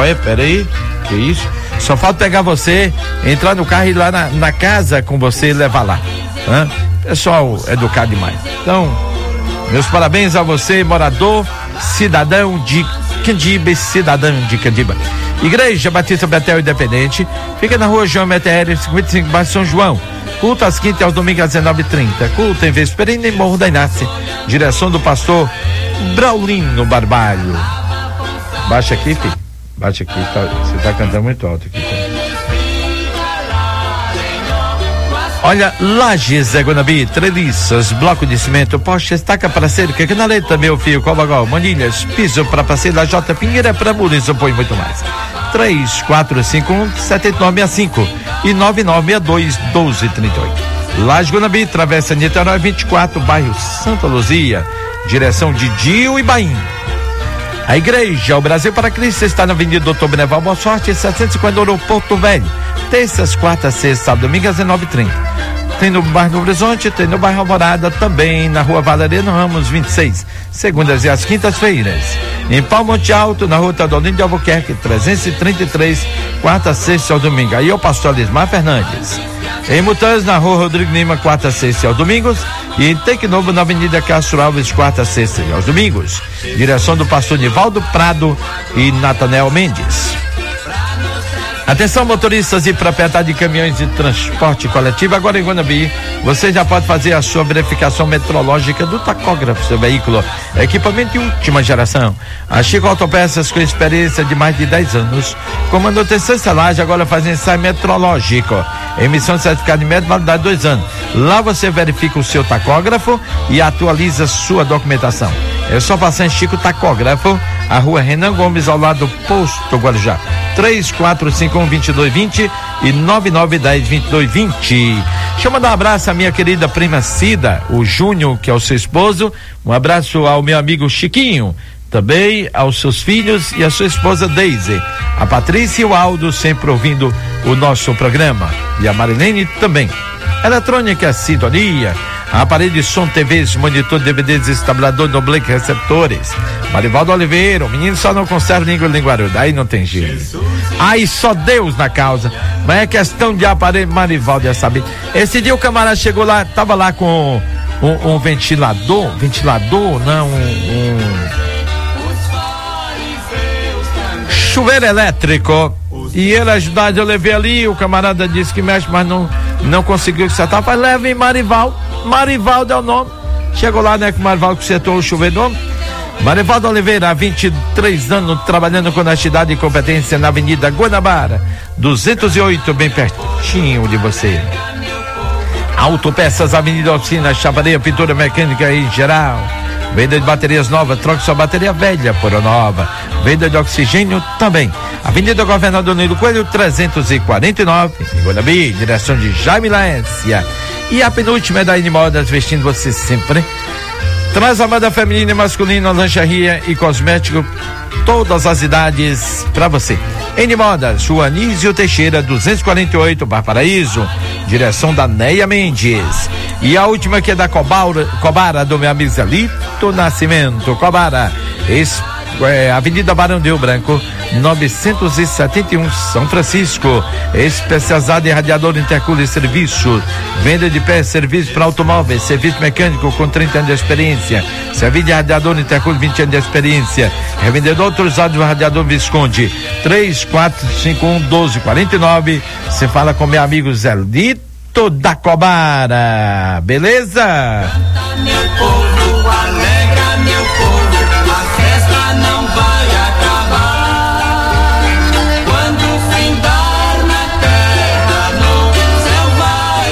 Olha, peraí, que isso? Só falta pegar você, entrar no carro e ir lá na casa com você e levar lá. Pessoal educado demais. Então, meus parabéns a você, morador, cidadão de Candiba e cidadã de Candiba. Igreja Batista Betel Independente, fica na rua João Metério, 55, bairro São João. Culto às quintas e aos domingos às 19h30. Culto em Vesperina e Morro da Inácia. Direção do pastor Braulino Barbalho. Baixa aqui, filho. Baixa aqui, você tá cantando muito alto aqui. Olha, Lajes, Zé Guanabi, treliças, bloco de cimento, poste, estaca para cerca, canaleta, meu fio, cobagol, manilhas, piso para parceira, J Pinheira, para muros, põe muito mais. 3451-7965 e 9962-1238. Lajes Guanabi, Travessa Niterói 24, bairro Santa Luzia, direção de Dio e Baim. A Igreja, o Brasil para Cristo, está na Avenida Doutor Beneval Boa Sorte, 750 Ouro, Porto Velho. Terças, quartas, sextas, sábado, domingo às 19h30. Tem no bairro Novo Horizonte, tem no bairro Alvorada, também na rua Valeriano Ramos 26, segundas e às quintas-feiras. Em Palmonte Alto, na rua Teodolino de Albuquerque, 333, quarta, sexta ao domingo. Aí é o pastor Lismar Fernandes. Em Mutanz, na rua Rodrigo Lima, quarta, sexta e aos domingos. E em Teque Novo, na Avenida Castro Alves, quarta, sexta e aos domingos. Direção do pastor Nivaldo Prado e Natanel Mendes. Atenção, motoristas e proprietários de caminhões de transporte coletivo. Agora em Guanabi, você já pode fazer a sua verificação metrológica do tacógrafo do seu veículo. Equipamento de última geração. A Chico Autopeças, com experiência de mais de 10 anos, comandou terceira laje, agora faz ensaio metrológico. Emissão de certificado de metro, validade 2 anos. Lá você verifica o seu tacógrafo e atualiza sua documentação. É só passar em Chico Tacógrafo, a rua Renan Gomes, ao lado do posto Guarujá. 3451-2220 e 9910-2220. Deixa eu mandar um abraço à minha querida prima Cida, o Júnior, que é o seu esposo. Um abraço ao meu amigo Chiquinho, também aos seus filhos e à sua esposa Deise. A Patrícia e o Aldo sempre ouvindo o nosso programa. E a Marilene também. Eletrônica Sintonia, aparelho de som, TVs, monitor, DVDs, estabelador, Noblec, receptores. Marivaldo Oliveira, o menino só não conserva língua linguaruda, aí não tem jeito. Aí só Deus na causa. Mas é questão de aparelho, Marivaldo já sabe. Esse dia o camarada chegou lá, tava lá com um ventilador, não, chuveiro elétrico. E ele ajudar, eu levei ali, o camarada disse que mexe, mas não conseguiu consertar. Falei, leva em Marivaldo. Marivaldo é o nome. Chegou lá, né, que o Marivaldo consertou o chuveiro. Marivaldo Oliveira, há 23 anos, trabalhando com honestidade e competência na Avenida Guanabara, 208, bem pertinho de você. Autopeças, Avenida Oficina, chapareia, pintura mecânica em geral. Venda de baterias novas, troque sua bateria velha por a nova. Venda de oxigênio também. Avenida Governador Nilo Coelho, 349, em Guanabi, direção de Jaime Laércia. E a penúltima é da N-Modas, vestindo você sempre. Traz a moda feminina e masculina, lingerie e cosmético, todas as idades para você. N-Modas, Rua Anísio Teixeira, 248, Bar Paraíso, direção da Neia Mendes. E a última que é da Cobara, do meu amigo Zelito Nascimento. Cobara, Avenida Barão de Rio Branco, 971, São Francisco. Especializado em radiador, intercooler e serviço. Venda de pé, serviço para automóveis, serviço mecânico com 30 anos de experiência. Serviço de radiador, intercooler, 20 anos de experiência. Revendedor autorizado do radiador Visconde. 3451-1249. Você fala com meu amigo Zelito da Cobara. Beleza? Meu povo, alegra meu povo, a festa não vai acabar. Quando findar na terra, no céu vai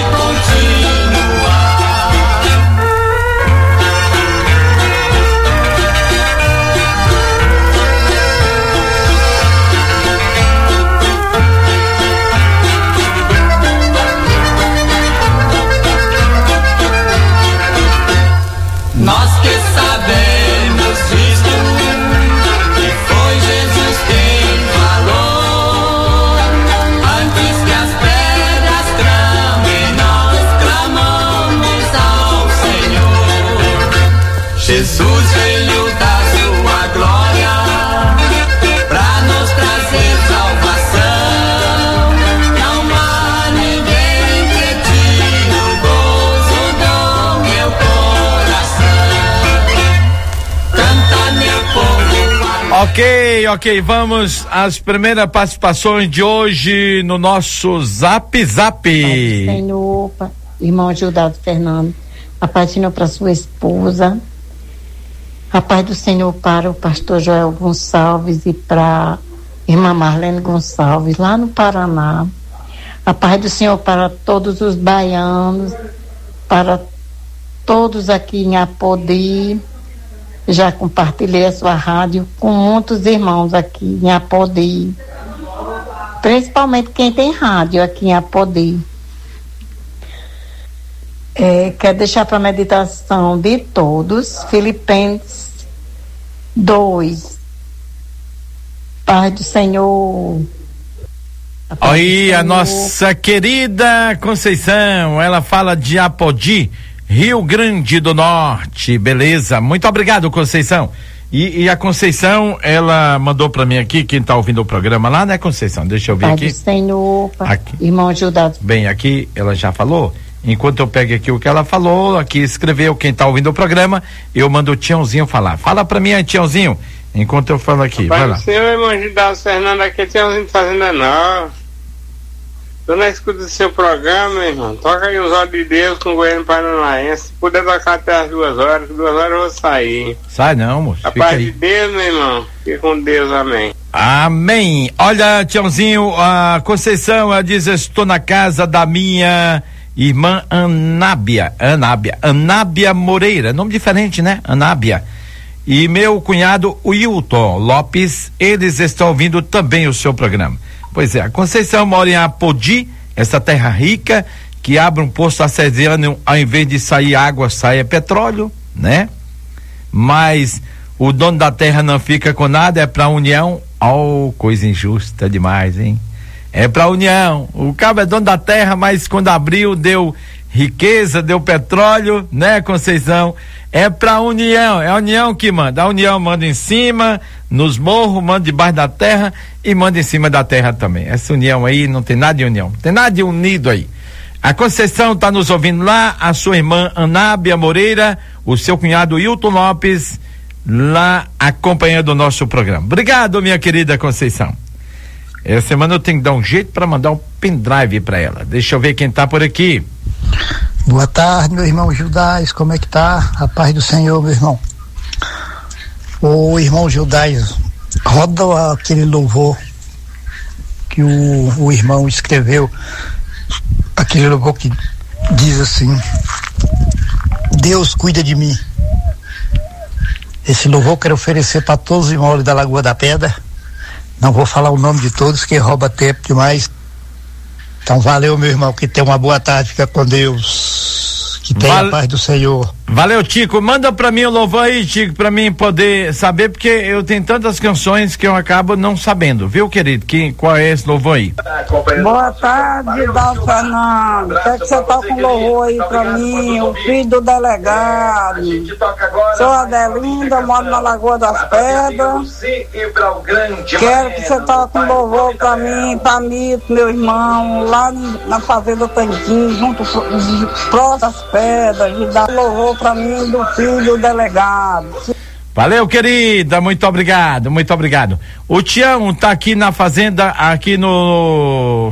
Nós que sabemos Ok, vamos às primeiras participações de hoje no nosso Zap Zap. Senhor, irmão Gildardo Fernando, a paz do Senhor para sua esposa, a paz do Senhor para o pastor Joel Gonçalves e para irmã Marlene Gonçalves, lá no Paraná, a paz do Senhor para todos os baianos, para todos aqui em Apodi. Já compartilhei a sua rádio com muitos irmãos aqui em Apodi, principalmente quem tem rádio aqui em Apodi. Quero deixar para a meditação de todos Filipenses 2. Paz do Senhor. Aí a nossa querida Conceição, ela fala de Apodi, Rio Grande do Norte, beleza? Muito obrigado, Conceição. E a Conceição, ela mandou pra mim aqui, quem tá ouvindo o programa lá, né, Conceição? Deixa eu ver aqui. Senhor, aqui. Irmão Gildardo. Bem, aqui ela já falou. Enquanto eu pego aqui o que ela falou, aqui escreveu, quem tá ouvindo o programa, eu mando o Tiãozinho falar. Fala pra mim aí, Tiãozinho, enquanto eu falo aqui, vai lá. Senhor, irmão Gildardo Fernando, aqui Tiãozinho de Fazenda Nova. Tô na escuta do seu programa, meu irmão. Toca aí os olhos de Deus com o Goiânia Paranaense. Se puder tocar até as 2 horas, 2 horas eu vou sair. Sai não, moço. A paz de Deus, meu irmão. Fique com Deus, amém. Amém. Olha, Tiãozinho, a Conceição, ela diz: estou na casa da minha irmã Anábia Moreira, nome diferente, né? Anábia. E meu cunhado Wilton Lopes, eles estão ouvindo também o seu programa. Pois é, a Conceição mora em Apodi, essa terra rica, que abre um poço artesiano, ao invés de sair água, sai petróleo, né? Mas o dono da terra não fica com nada, é pra União. Oh, coisa injusta demais, hein? É pra União. O cabo é dono da terra, mas quando abriu, deu riqueza, deu petróleo, né, Conceição? É pra União, é a União que manda. A União manda em cima, nos morros, manda debaixo da terra e manda em cima da terra também. Essa União aí não tem nada de união, tem nada de unido aí. A Conceição está nos ouvindo lá, a sua irmã Anábia Moreira, o seu cunhado Wilton Lopes, lá acompanhando o nosso programa. Obrigado, minha querida Conceição. Essa semana eu tenho que dar um jeito para mandar um pendrive para ela. Deixa eu ver quem tá por aqui. Boa tarde, meu irmão Gildais, como é que tá? A paz do Senhor, meu irmão. Ô irmão Gildais, roda aquele louvor que o irmão escreveu, aquele louvor que diz assim: Deus cuida de mim. Esse louvor eu quero oferecer para todos os irmãos da Lagoa da Pedra. Não vou falar o nome de todos, que rouba tempo demais. Então valeu, meu irmão, que tenha uma boa tarde, fica com Deus, que tenha a paz do Senhor. Valeu, Tico, manda pra mim o louvor aí, Tico, pra mim poder saber, porque eu tenho tantas canções que eu acabo não sabendo, viu, querido? qual é esse louvor aí? Boa tarde, Dal Fernando, quer que você toque um louvor aí pra mim, o filho do delegado. Sou Adelinda, moro na Lagoa das Pedras. Quero que você toque um louvor pra mim, pra mim, meu irmão, lá na Fazenda Tanquim, junto próximo das Pedras, e dá um louvor pra mim do filho do delegado. Valeu, querida, muito obrigado. O Tião tá aqui na fazenda, aqui no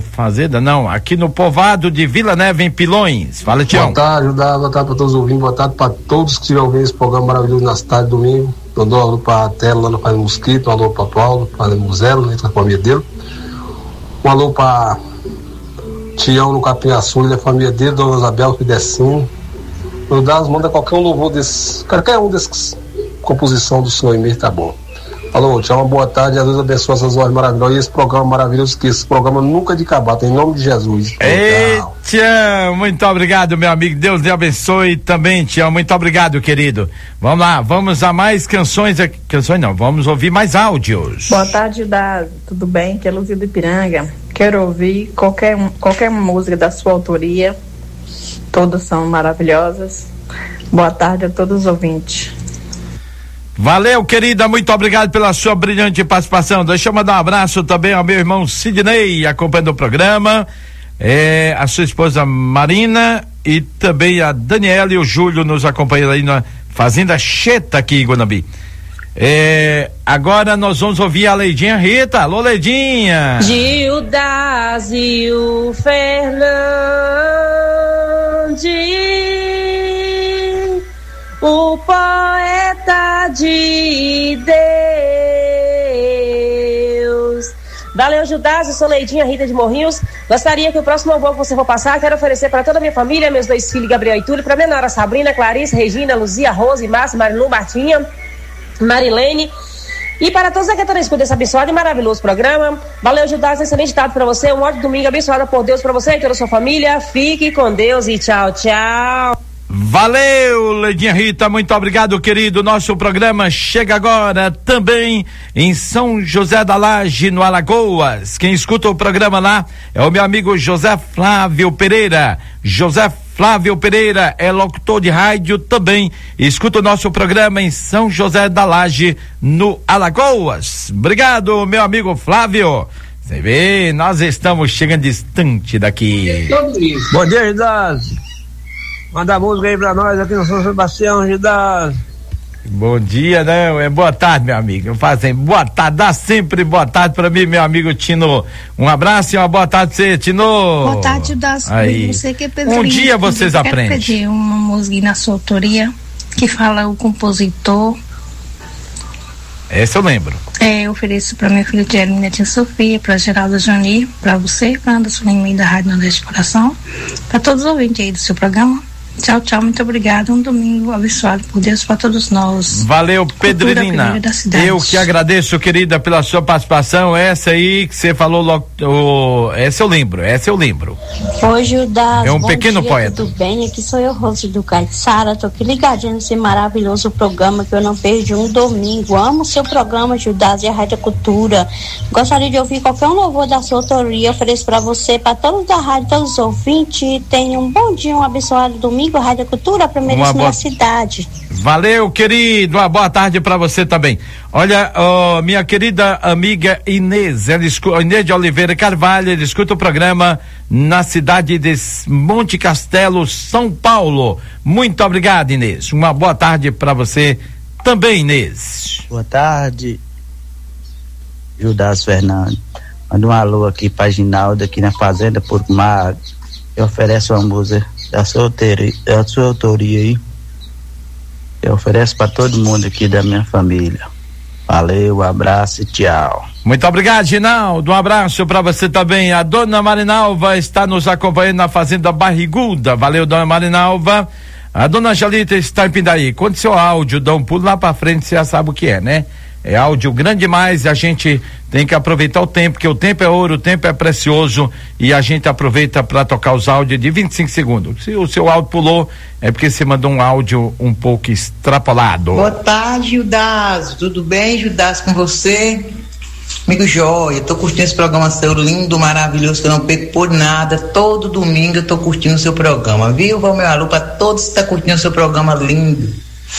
povoado de Vila Neve, em Pilões. Fala, Tião. Boa tarde pra todos os ouvintes, boa tarde pra todos que estiverem ouvindo esse programa maravilhoso na cidade, domingo. Eu dou um alô pra Tela, lá no Pai Mosquito, um alô pra Paulo, pra Muzelo, né, com a família dele. Um alô pra Tião no Capim Açul, da família dele, Dona Isabel, Pidecinho. Eu manda qualquer um louvor desse, qualquer um desses composição do senhor Emir, tá bom. Alô, tchau, uma boa tarde, a Deus abençoe essas horas maravilhosas e esse programa maravilhoso, que esse programa nunca é de acabar, em nome de Jesus. Eita, muito obrigado, meu amigo, Deus lhe abençoe também, Tião, muito obrigado, querido. Vamos lá, vamos a mais canções vamos ouvir mais áudios. Boa tarde, tudo bem? Que é Luzia do Ipiranga. Quero ouvir qualquer música da sua autoria, todas são maravilhosas. Boa tarde a todos os ouvintes. Valeu, querida, muito obrigado pela sua brilhante participação. Deixa eu mandar um abraço também ao meu irmão Sidney, acompanhando o programa, a sua esposa Marina e também a Daniela e o Júlio nos acompanham aí na Fazenda Cheta aqui em Guanambi. Agora nós vamos ouvir a Leidinha Rita. Alô, Leidinha. Gildásio Fernandes, o poeta de Deus. Valeu, Gildásio, sou Leidinha Rita de Morrinhos. Gostaria que o próximo album que você for passar, quero oferecer para toda a minha família, meus 2 filhos, Gabriel e Túlio, para minha nora Sabrina, Clarice, Regina, Luzia, Rose, Márcia, Marilu, Martinha, Marilene, e para todos aqui que estão na escuta desse abençoado e maravilhoso programa. Valeu, Gildásio, excelente tarde para você, um ótimo domingo abençoado por Deus para você e toda a sua família. Fique com Deus e tchau, tchau. Valeu, Leidinha Rita, muito obrigado, querido. Nosso programa chega agora também em São José da Laje, no Alagoas. Quem escuta o programa lá é o meu amigo José Flávio Pereira. José Flávio Pereira é locutor de rádio também. Escuta o nosso programa em São José da Laje, no Alagoas. Obrigado, meu amigo Flávio. Você vê, nós estamos chegando distante daqui. Bom dia, Gildásio. Manda música aí pra nós aqui no São Sebastião, Gildásio. Bom dia, né? Boa tarde, meu amigo. Fazem boa tarde, dá sempre boa tarde pra mim, meu amigo Tino. Um abraço e uma boa tarde pra você, Tino. Boa tarde, Gildásio. Você que é Pedrinho. Um dia vocês aprendem. Eu quero pedir uma música na sua autoria que fala o compositor. Essa eu lembro. Eu ofereço pra minha filha Jeremina Tia Sofia, pra Geraldo Jani, pra você, pra Anderson Lima da Rádio Nordeste Coração, pra todos os ouvintes aí do seu programa. Tchau, tchau, muito obrigado. Um domingo abençoado por Deus para todos nós. Valeu, Pedrinina. Eu que agradeço, querida, pela sua participação. Essa aí que você falou logo, essa eu lembro. Oi, Gildásio. É um pequeno dia, poeta. Tudo bem? Aqui sou eu, Rose do Caiçara. Tô aqui ligadinha nesse maravilhoso programa que eu não perdi um domingo. Amo o seu programa, Gildásio, e a Rádio Cultura. Gostaria de ouvir qualquer louvor da sua autoria. Ofereço para você, para todos da rádio, todos os ouvintes. Tenham um bom dia, um abençoado domingo. Rádio Cultura, primeira na cidade. Valeu, querido, uma boa tarde pra você também. Olha, minha querida amiga Inês, Inês de Oliveira Carvalho, ela escuta o programa na cidade de Monte Castelo, São Paulo. Muito obrigado, Inês. Uma boa tarde pra você também, Inês. Boa tarde, Gildásio Fernandes. Manda um alô aqui pra Ginaldo, aqui na Fazenda Porco Magro. Eu ofereço uma música da sua autoria aí. Eu ofereço para todo mundo aqui da minha família. Valeu, um abraço e tchau. Muito obrigado, Ginaldo. Um abraço para você também. A dona Marinalva está nos acompanhando na Fazenda Barriguda. Valeu, dona Marinalva. A dona Angelita está em Pindaí. Quando seu áudio dá um pulo lá para frente, você já sabe o que é, né? É áudio grande demais e a gente tem que aproveitar o tempo, porque o tempo é ouro, o tempo é precioso e a gente aproveita para tocar os áudios de 25 segundos. Se o seu áudio pulou, é porque você mandou um áudio um pouco extrapolado. Boa tarde, Gildásio. Tudo bem, Gildásio, com você? Amigo Jóia, tô curtindo esse programa seu lindo, maravilhoso, que eu não perco por nada. Todo domingo eu tô curtindo o seu programa, viu? Vou meu alô para todos que estão curtindo o seu programa lindo,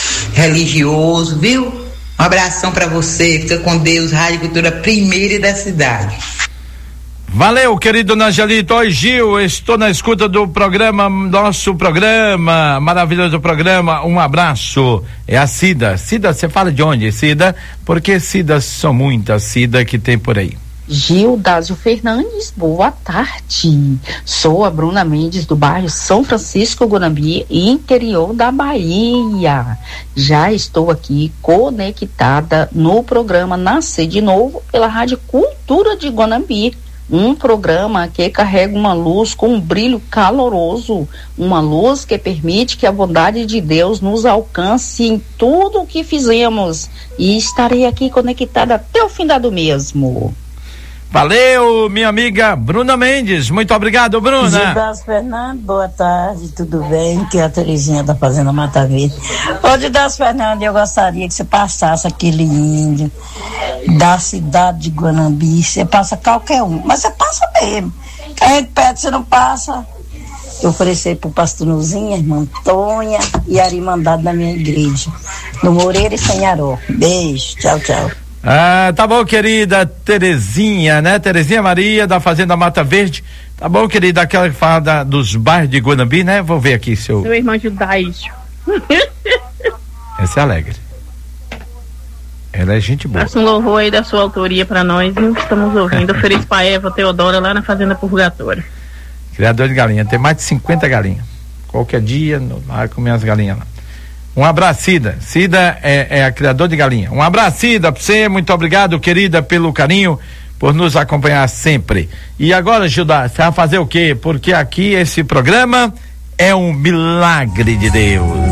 religioso, viu? Um abração pra você, fica com Deus, Rádio Cultura primeira da cidade. Valeu, querido Angelito. Oi, Gil, estou na escuta do programa, nosso programa, maravilhoso programa, um abraço. É a Cida. Cida, você fala de onde, Cida? Porque Cidas são muitas, Cida, que tem por aí. Gildásio Fernandes, boa tarde. Sou a Bruna Mendes do bairro São Francisco Guanambi, interior da Bahia. Já estou aqui conectada no programa Nascer de Novo pela Rádio Cultura de Guanambi. Um programa que carrega uma luz com um brilho caloroso, uma luz que permite que a bondade de Deus nos alcance em tudo o que fizemos. E estarei aqui conectada até o fim do mesmo. Valeu, minha amiga Bruna Mendes. Muito obrigado, Bruna. Gildásio Fernandes, boa tarde, tudo bem? Que é a Terezinha da Fazenda Mata Verde. Ô, Gildásio Fernandes, eu gostaria que você passasse aquele índio da cidade de Guanambi. Você passa qualquer um, mas você passa mesmo. Que a gente pede, você não passa. Eu ofereci pro pastor Nuzinha, irmã Antônia e Arimandado da minha igreja, no Moreira e Senharó. Beijo, tchau, tchau. Ah, tá bom, querida Terezinha, né? Terezinha Maria, da Fazenda Mata Verde. Tá bom, querida, aquela que fala dos bairros de Guanambi, né? Vou ver aqui seu... Meu irmão Judaísio. Essa é alegre. Ela é gente boa. Faça um louvor aí da sua autoria para nós, viu? Estamos ouvindo. Ofereço para Eva Teodora lá na Fazenda Purgatório. Criador de galinha, tem mais de 50 galinhas. Qualquer dia, vai comer as galinhas lá. Um abraço, Cida. Cida é a criadora de galinha. Um abraço, Cida, pra você. Muito obrigado, querida, pelo carinho, por nos acompanhar sempre. E agora, Gilda, você vai fazer o quê? Porque aqui esse programa é um milagre de Deus.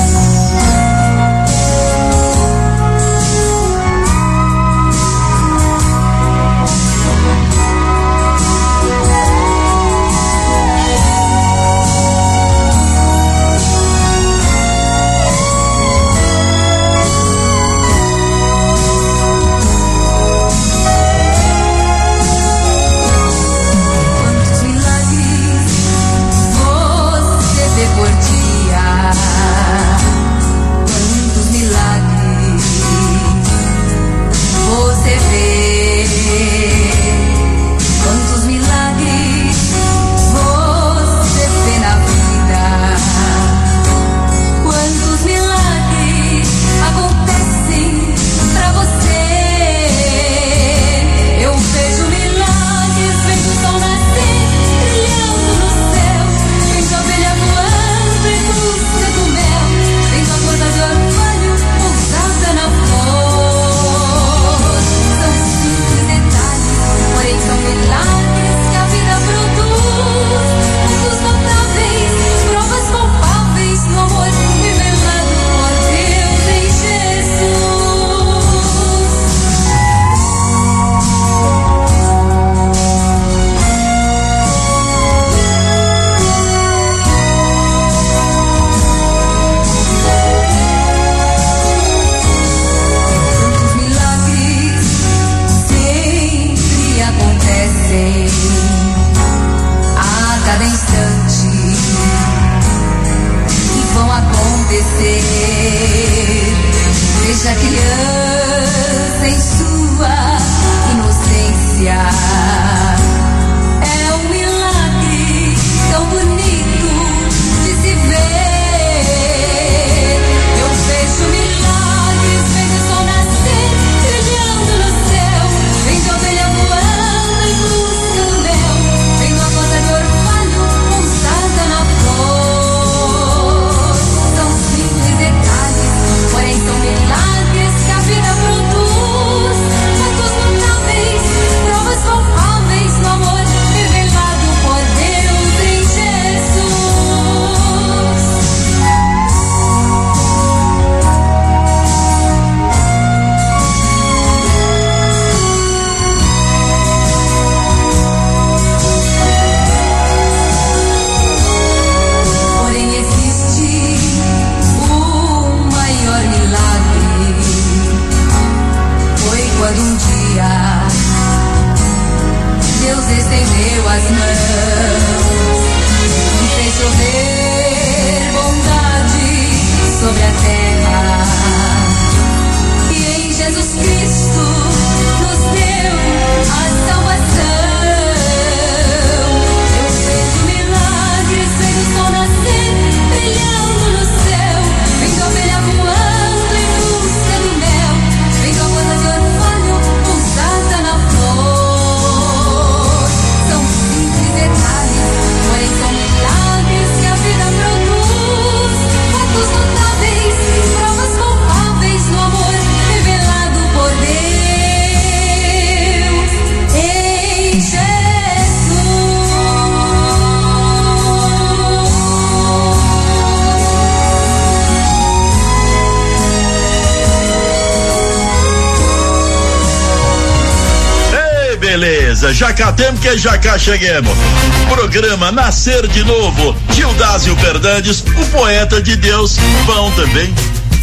Já cá temos que já cá cheguemos. Programa Nascer de Novo. Gildásio Fernandes, o poeta de Deus, vão também.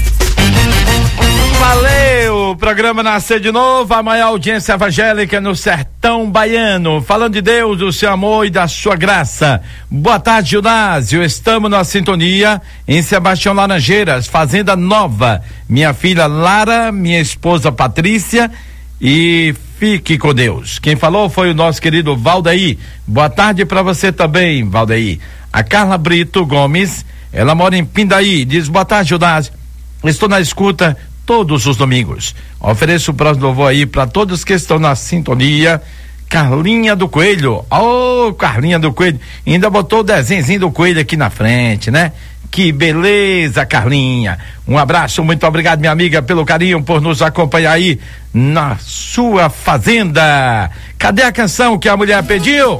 Valeu, programa Nascer de Novo, a maior audiência evangélica no sertão baiano, falando de Deus, do seu amor e da sua graça. Boa tarde, Gildásio, estamos na sintonia em Sebastião Laranjeiras, Fazenda Nova, minha filha Lara, minha esposa Patrícia, e fique com Deus. Quem falou foi o nosso querido Valdaí. Boa tarde para você também, Valdaí. A Carla Brito Gomes, ela mora em Pindaí, diz: boa tarde, Gildásio, estou na escuta todos os domingos. Ofereço o próximo louvor aí para todos que estão na sintonia. Carlinha do Coelho, Carlinha do Coelho, ainda botou o desenhozinho do coelho aqui na frente, né? Que beleza, Carlinha. Um abraço, muito obrigado, minha amiga, pelo carinho, por nos acompanhar aí na sua fazenda. Cadê a canção que a mulher pediu?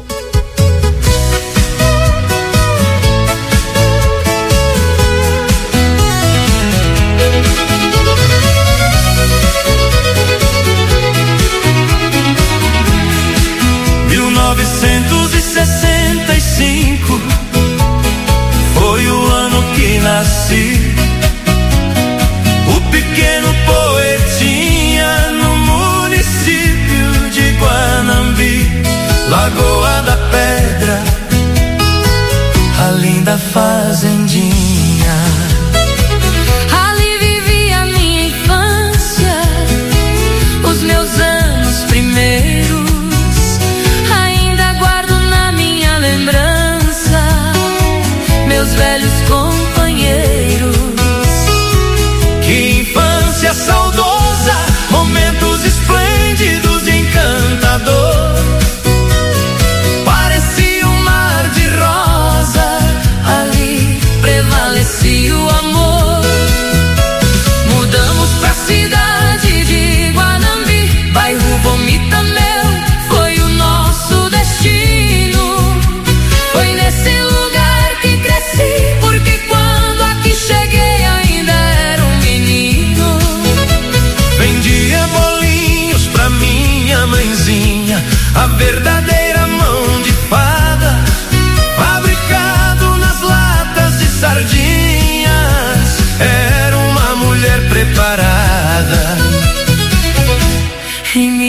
Foi o ano que nasci, o pequeno poetinha no município de Guanambi, Lagoa da Pedra, a linda fazendinha. Ali vivi a minha infância, os meus anos primeiros. Meus velhos companheiros, que infância saudosa, momentos esplêndidos e encantador. Parecia um mar de rosa, ali prevalecia o amor. Mudamos pra cidade de Guanambi, bairro Vomita Meu, foi o nosso destino. Foi nesse lugar que cresci, porque quando aqui cheguei ainda era um menino. Vendia bolinhos pra minha mãezinha, a verdadeira mão de fada, fabricado nas latas de sardinhas. Era uma mulher preparada. Em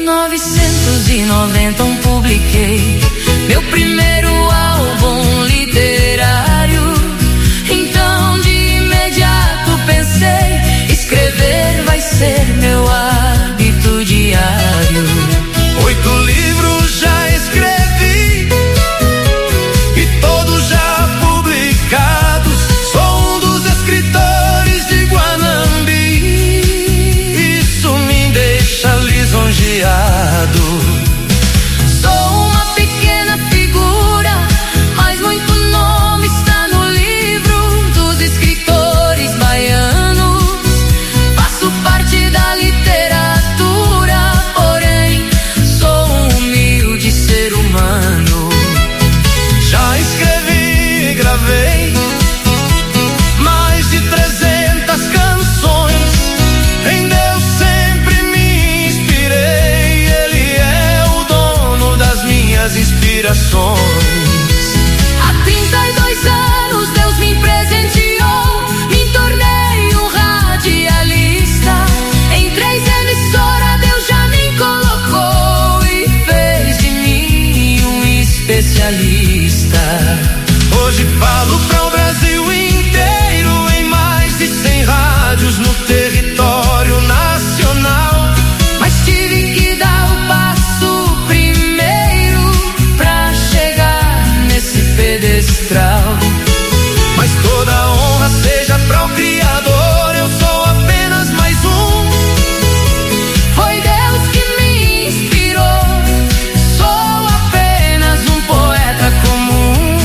1990 publiquei meu primeiro álbum literário. Então de imediato pensei, escrever vai ser meu hábito diário. 8 livros já escrevi e todos já publicados. Sou um dos escritores de Guanambi, isso me deixa lisonjeado. Sou uma pequena figura, mas muito nome está no livro dos escritores baianos. Faço parte da literatura, porém sou um humilde ser humano. Já escrevi e gravei mais de 300 canções. Em Deus sempre me inspirei, Ele é o dono das minhas inspirações. Há 32 anos Deus me presenteou, me tornei um radialista. Em 3 emissoras Deus já me colocou e fez de mim um especialista. Hoje falo para o Brasil inteiro, em mais de 100 rádios no território nacional. Mas tive que dar o passo primeiro pra chegar nesse pedestral. Mas toda a honra seja para o Criador, eu sou apenas mais um. Foi Deus que me inspirou, sou apenas um poeta comum.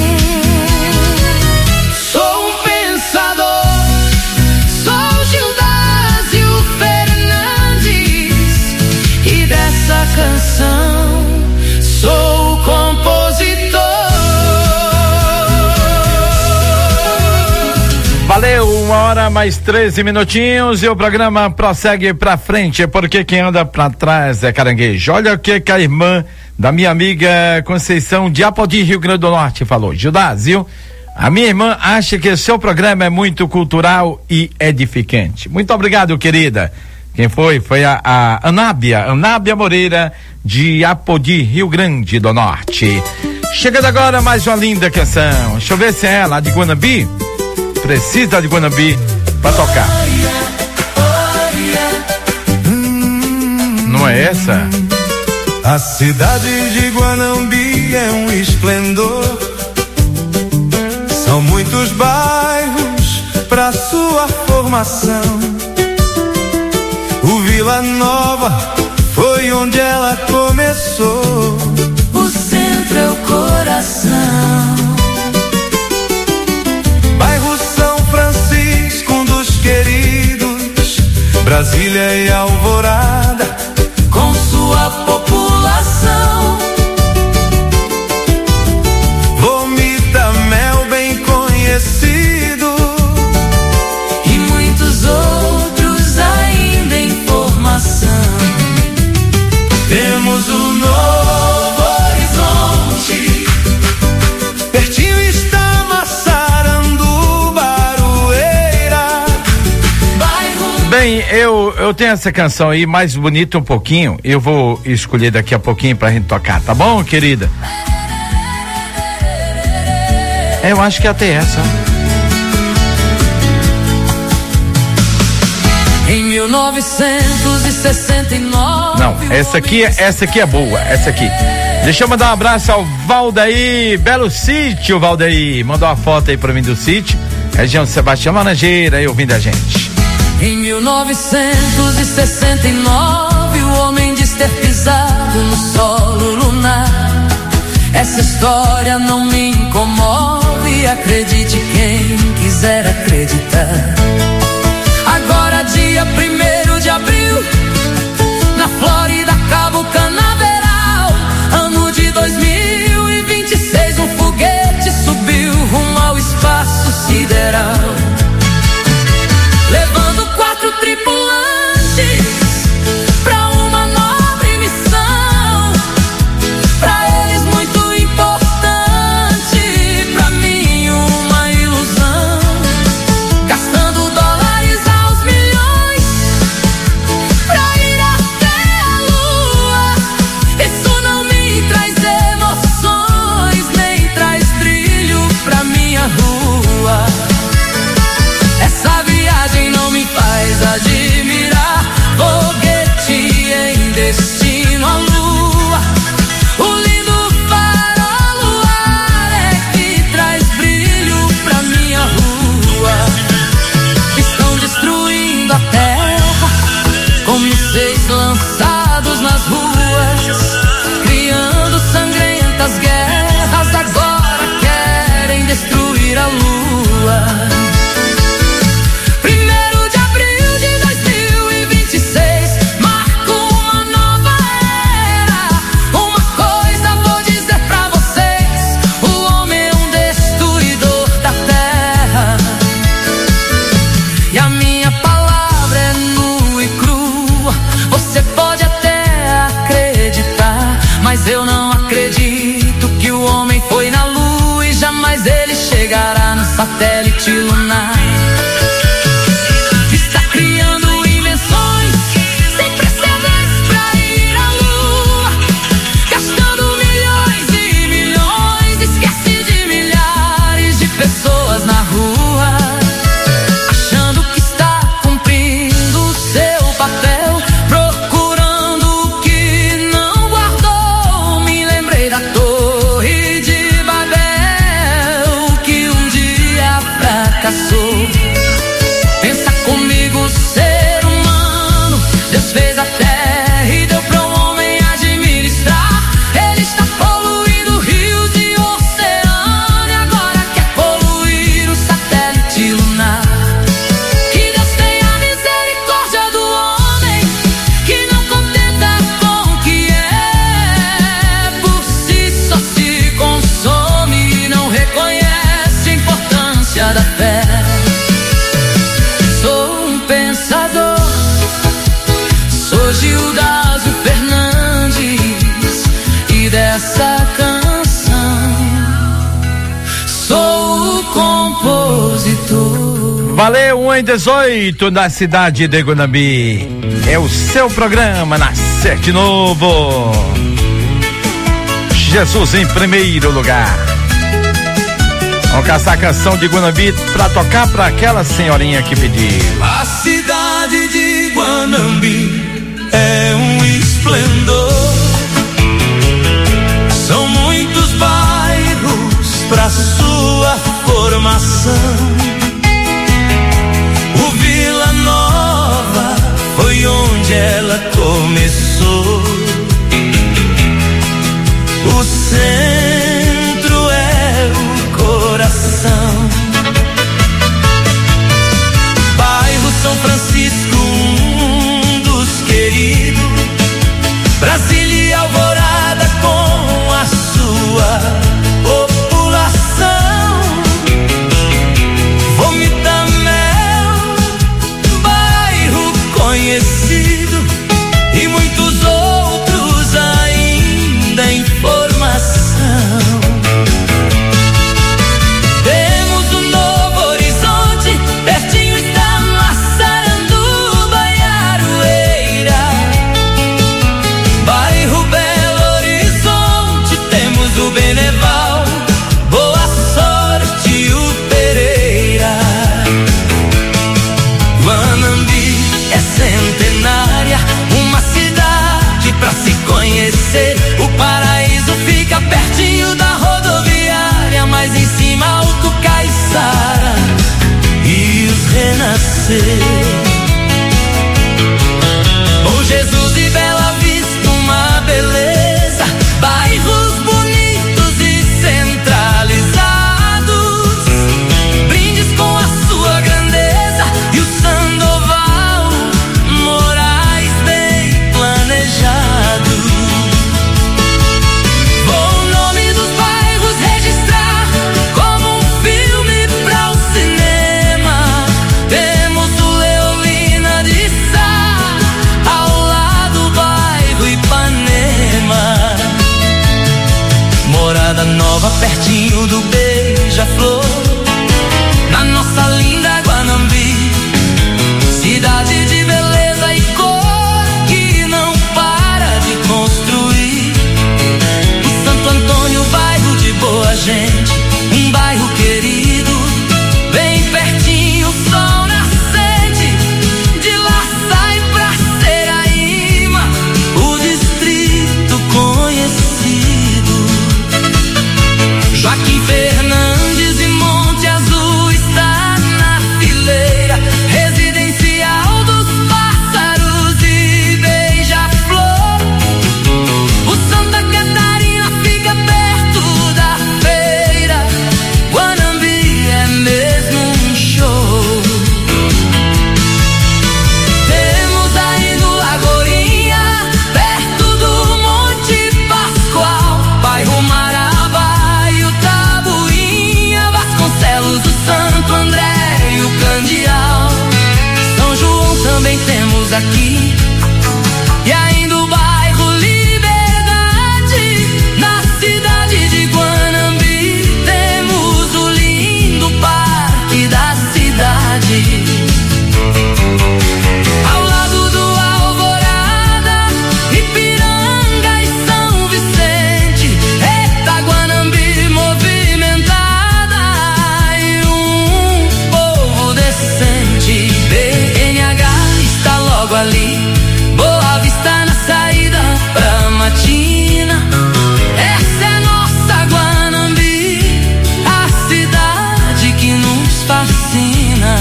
Sou um pensador, sou Gildásio Fernandes, e dessa canção sou o compositor. Valeu, 1h mais 13 minutinhos e o programa prossegue pra frente, porque quem anda pra trás é caranguejo. Olha o que a irmã da minha amiga Conceição de Apodi, Rio Grande do Norte, falou. Gildásio, a minha irmã acha que o seu programa é muito cultural e edificante. Muito obrigado, querida. Quem foi? Foi a Anábia Moreira de Apodi, Rio Grande do Norte. Chegando agora mais uma linda canção. Deixa eu ver se é ela, de Guanambi. Precisa de Guanambi pra tocar. Não é essa? A cidade de Guanambi é um esplendor. São muitos bairros pra sua formação. Vila Nova foi onde ela começou. O centro é o coração. Bairro São Francisco, um dos queridos, Brasília e Alvorada, com sua população. Vomita Mel, bem conhecido, e muitos outros ainda em formação. Temos um novo horizonte, pertinho está Massaranduba, Aroeira. Bem, eu tenho essa canção aí mais bonita um pouquinho, eu vou escolher daqui a pouquinho pra gente tocar, tá bom, querida? Eu acho que até essa. Em 1969. Não, essa aqui é boa, essa aqui. Deixa eu mandar um abraço ao Valdaí, belo sítio, Valdaí. Mandou uma foto aí pra mim do sítio, região de Sebastião Laranjeira, aí ouvindo a gente. Em 1969, o homem diz ter pisado no solo lunar. Essa história não me incomode, acredite quem quiser acreditar. Agora, dia 1º de abril, na Flórida, Cabo Canaveral, ano de 2026, um foguete subiu rumo ao espaço sideral, levando 4 tripulantes pra uma nobre missão. Pra eles muito importante, pra mim uma ilusão. Gastando dólares aos milhões pra ir até a lua. Isso não me traz emoções, nem traz brilho pra minha rua. Essa viagem não me faz admirar foguete em destino à lua. O lindo farol luar é que traz brilho pra minha rua. Estão destruindo a terra com mísseis lançados nas ruas, criando sangrentas guerras. Agora querem destruir a lua. 1º de abril de 2026 marca uma nova era. Uma coisa vou dizer pra vocês: o homem é um destruidor da terra. E a minha palavra é nua e crua. Você pode até acreditar, mas eu não acredito que o homem foi na lua e jamais ele chegará no satélite lunar. Está criando invenções sem precedentes pra ir à lua, gastando milhões e milhões, esquece de milhares de pessoas na rua, achando que está cumprindo o seu papel, procurando o que não guardou. Me lembrei da Torre de Babel, que um dia fracassou. Pensa comigo, ser humano, Deus fez a terra e deu para o homem administrar. Ele está poluindo rios e oceano e agora quer poluir o satélite lunar. Que Deus tenha misericórdia do homem, que não contenta com o que é, por si só se consome e não reconhece a importância da fé. Sou um pensador, sou Gildásio Fernandes, e dessa canção sou o compositor. Valeu, 1:18 na cidade de Guanambi. É o seu programa Nascer de Novo. Jesus em primeiro lugar. Vamos caçar a canção de Guanambi pra tocar pra aquela senhorinha que pediu. A cidade de Guanambi é um esplendor. São muitos bairros pra sua formação. O Vila Nova foi onde ela estrada nova pertinho do Beija-Flor, na nossa linda Guanambi, cidade de beleza e cor que não para de construir. O Santo Antônio, bairro de boa gente, um bairro querido, bem pertinho, sol nascente, de lá sai pra Seraíma, o distrito conhecido. Joaquim Fernandes e Monte Azul está na fileira, residencial dos pássaros e beija-flor. O Santa Catarina fica perto da feira, Guanambi é mesmo um show. Temos aí no Lagoinha, perto do Monte Pascoal, bairro Marabá, Tabuinha, Vasconcelos, o Santo André e o Candial. São João também temos aqui, e ainda o bairro Liberdade, na cidade de Guanambi. Temos o lindo parque da cidade, ao lado do Alvorada, Ipiranga e São Vicente. Eita, Guanambi movimentada e um povo decente. BNH está logo ali, Boa Vista na saída pra Matina. Essa é nossa Guanambi, a cidade que nos fascina.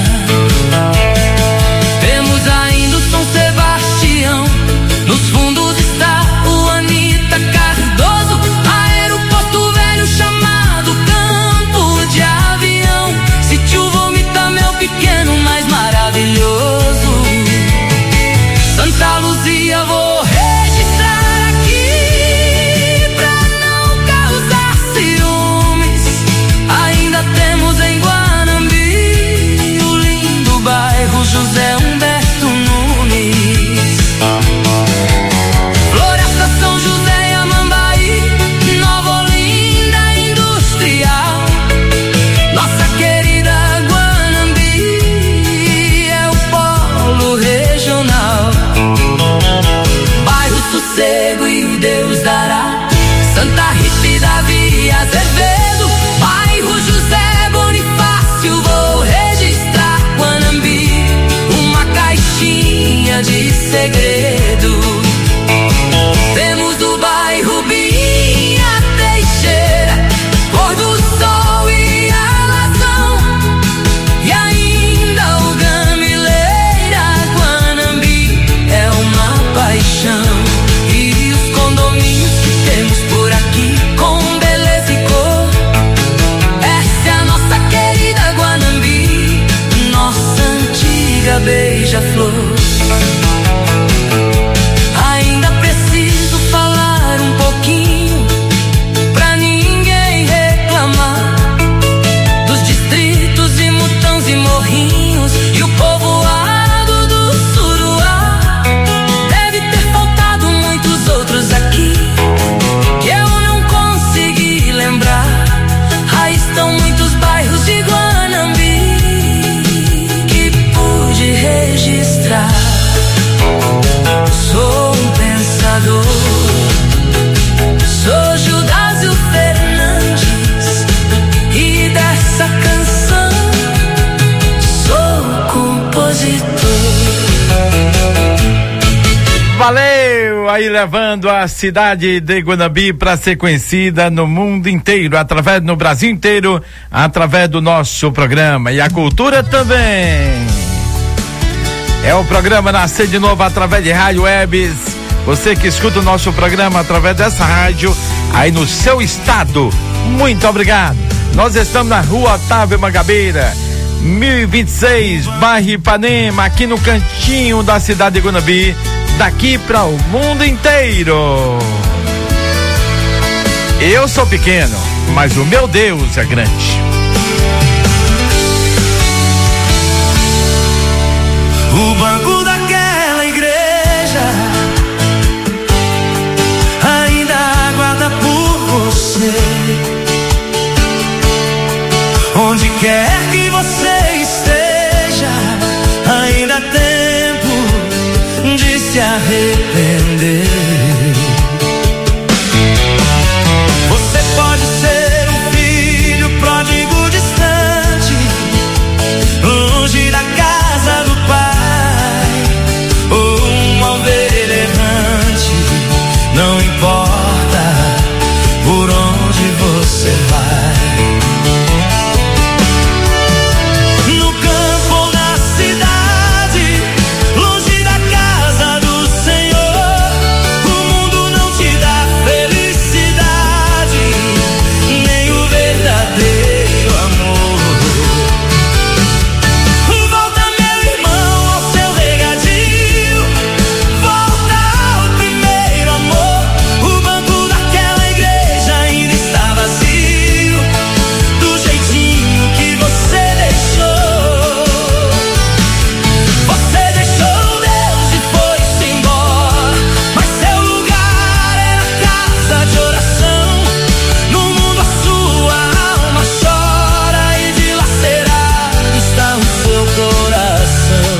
Temos ainda o São Sebastião, nos fundos está o Anita Cardoso, aeroporto velho chamado Campo de Avião, sítio Vomita, meu pequeno, mais maravilhoso. Santa Luzia vou registrar aqui pra não causar ciúmes. Ainda temos em Guanambi o lindo bairro José Humberto Nunes, Floresta, São José e Amambaí, Nova Olinda Industrial. Nossa querida Guanambi é o polo regional, bairro Sossego e Deus dará, Santa Rita e Davi Azevedo, bairro José Bonifácio. Vou registrar Guanambi, uma caixinha de segredo. Temos o bairro Binha Teixeira, Pôr do Sol e Alazão, e ainda o Gamileira. Guanambi é uma paixão, e os condomínios que temos por aqui com beleza e cor. Essa é a nossa querida Guanambi, nossa antiga beija-flor. Ainda preciso falar um pouquinho pra ninguém reclamar dos distritos e Mutãos e Morrinhos e o povoado do Suruá. Deve ter faltado muitos outros aqui que eu não consegui lembrar. Aí estão muitos bairros de Guanambi que pude registrar. Sou um pensador, sou Judásio Fernandes, e dessa canção sou compositor. Valeu! Aí levando a cidade de Guanambi para ser conhecida no mundo inteiro, no Brasil inteiro, através do nosso programa. E a cultura também. É o programa Nascer de Novo através de rádio webs. Você que escuta o nosso programa através dessa rádio, aí no seu estado, muito obrigado. Nós estamos na rua Otávio Mangabeira, 1026, bairro Ipanema, aqui no cantinho da cidade de Guanambi, daqui para o mundo inteiro. Eu sou pequeno, mas o meu Deus é grande. O banco daquela igreja ainda aguarda por você. Onde quer que você esteja, ainda há tempo de se arrepender. Você pode ser um filho pródigo distante, longe da casa do pai, ou uma ovelha errante, não importa por onde você vai. No campo ou na cidade, longe da casa do Senhor, o mundo não te dá felicidade, nem o verdadeiro amor. Volta, meu irmão, ao seu regadinho, volta ao primeiro amor. O banco daquela igreja ainda está vazio, do jeitinho que você deixou. Você deixou Deus e foi-se embora, mas seu lugar é na casa de oração. No mundo a sua alma chora e dilacerado está o seu coração.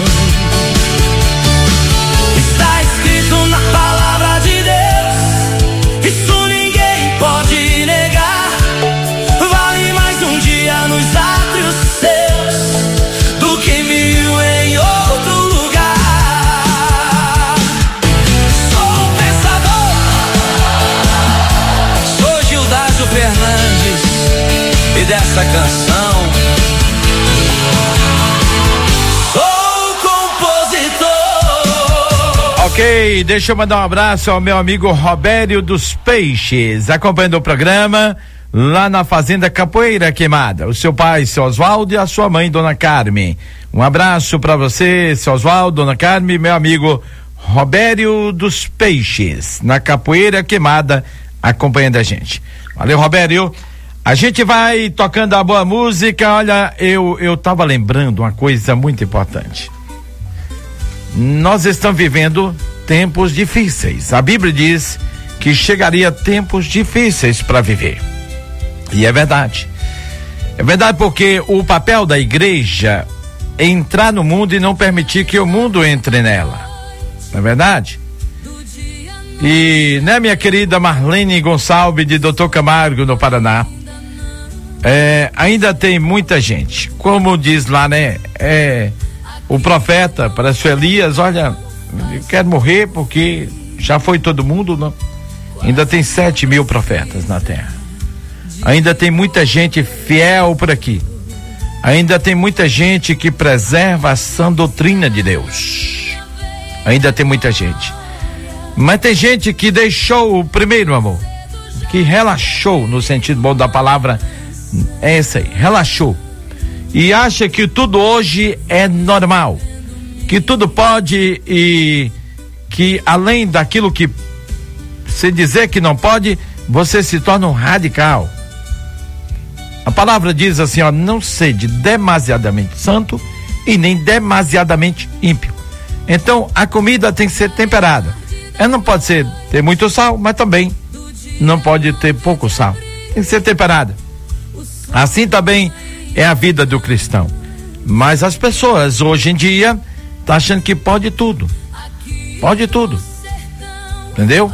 Está escrito na palavra de Deus, isso ninguém pode negar. Vale mais um dia nos átrios seus do que 1000 em outro lugar. Sou um pensador, sou Gildásio Fernandes, e dessa canção sou compositor. Ok, deixa eu mandar um abraço ao meu amigo Robério dos Peixes, acompanhando o programa lá na Fazenda Capoeira Queimada. O seu pai, seu Oswaldo, e a sua mãe, Dona Carmen. Um abraço pra você, seu Oswaldo, Dona Carmen, meu amigo Robério dos Peixes, na Capoeira Queimada, acompanhando a gente. Valeu, Robério. A gente vai tocando a boa música. Olha, eu tava lembrando uma coisa muito importante. Nós estamos vivendo tempos difíceis. A Bíblia diz que chegaria tempos difíceis para viver. E é verdade. É verdade, porque o papel da igreja é entrar no mundo e não permitir que o mundo entre nela. Não é verdade? E, né, minha querida Marlene Gonçalves, de Doutor Camargo, no Paraná, ainda tem muita gente, como diz lá, né, o profeta, parece Elias, olha, eu quero morrer porque já foi todo mundo, não? Ainda tem 7.000 profetas na terra. Ainda tem muita gente fiel por aqui. Ainda tem muita gente que preserva a sã doutrina de Deus. Ainda tem muita gente. Mas tem gente que deixou o primeiro amor, que relaxou, no sentido bom da palavra, é essa aí, relaxou. E acha que tudo hoje é normal, que tudo pode, e que além daquilo que se dizer que não pode, você se torna um radical. A palavra diz assim, ó, não sede demasiadamente santo e nem demasiadamente ímpio. Então a comida tem que ser temperada. Ela não pode ter muito sal, mas também não pode ter pouco sal. Tem que ser temperada. Assim também é a vida do cristão. Mas as pessoas hoje em dia estão achando que pode tudo. Pode tudo. Entendeu?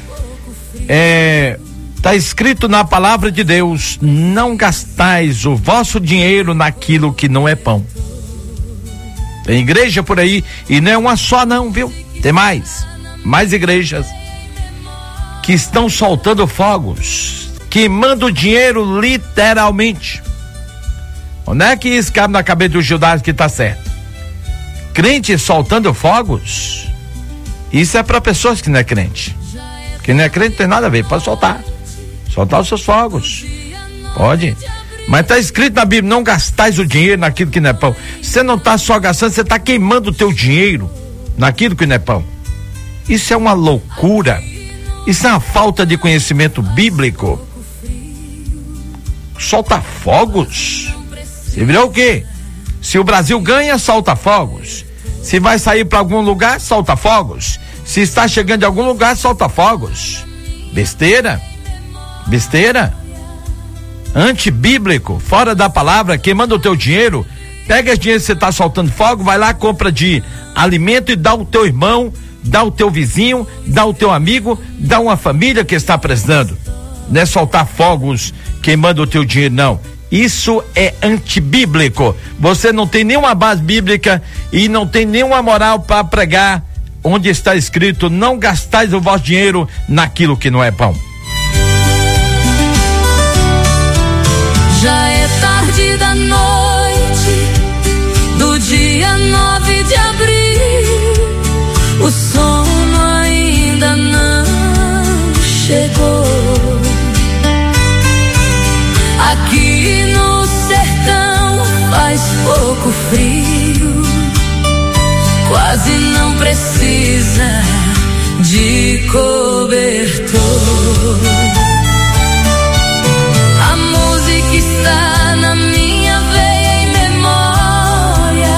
Está escrito na palavra de Deus: não gastais o vosso dinheiro naquilo que não é pão. Tem igreja por aí, e não é uma só não, viu? Tem mais igrejas que estão soltando fogos, queimando dinheiro literalmente. Onde é que isso cabe na cabeça do Judas que está certo? Crente soltando fogos, isso é para pessoas que não é crente. Quem não é crente não tem nada a ver, pode soltar os seus fogos, pode. Mas está escrito na Bíblia: não gastais o dinheiro naquilo que não é pão. Você não está só gastando, você está queimando o teu dinheiro naquilo que não é pão. Isso é uma loucura. Isso é uma falta de conhecimento bíblico. Solta fogos. Você virou o quê? Se o Brasil ganha, solta fogos. Se vai sair para algum lugar, solta fogos. Se está chegando de algum lugar, solta fogos. Besteira. antibíblico, fora da palavra, queimando o teu dinheiro. Pega esse dinheiro que você tá soltando fogo, vai lá, compra de alimento e dá ao teu irmão, dá ao teu vizinho, dá ao teu amigo, dá uma família que está precisando. Não é soltar fogos queimando o teu dinheiro, não. Isso é antibíblico. Você não tem nenhuma base bíblica e não tem nenhuma moral para pregar onde está escrito: não gastais o vosso dinheiro naquilo que não é pão. Já é tarde da noite do dia 9 de abril, o sono ainda não chegou. Aqui no sertão faz pouco frio, quase não precisa de cobertor. A música está na minha veia e memória.